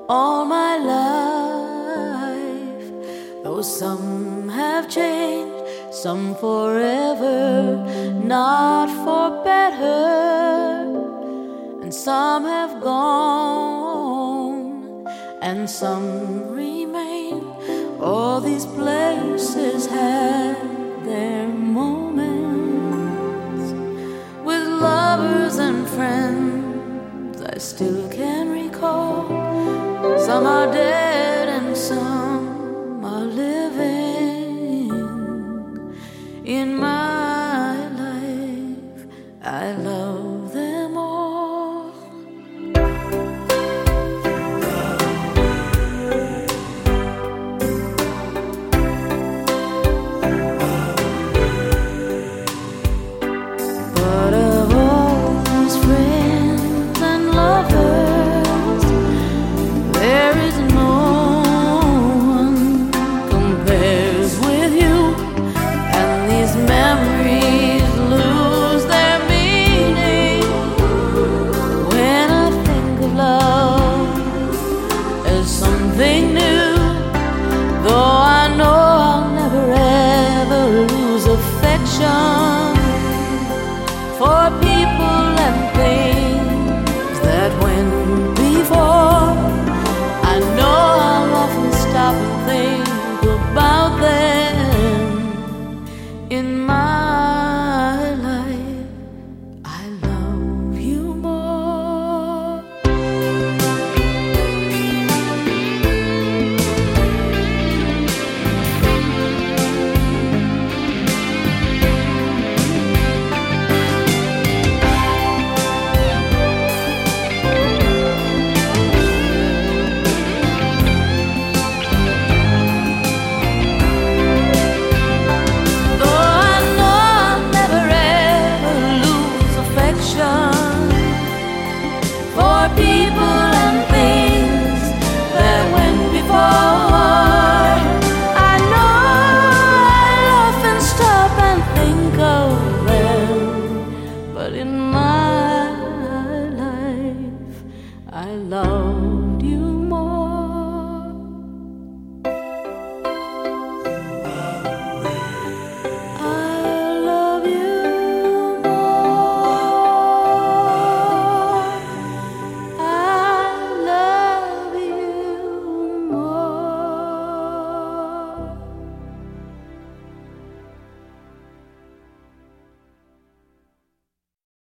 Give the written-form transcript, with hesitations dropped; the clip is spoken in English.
all my life. Though some have changed, some forever, not for better, and some have gone, and some remain. All these places had their moments with lovers and friends I still can recall. Some are dead and some are living. In my life, I love them all. But of all these friends and lovers, there is no one compares with you, and these memories lose their meaning when I think of love as something new. Though I know I'll never ever lose affection for people and things that went before. I know I'll often stop and think about them. In my life, I love you more. For people and things that went before, I know I'll often stop and think of them. But in my life, I love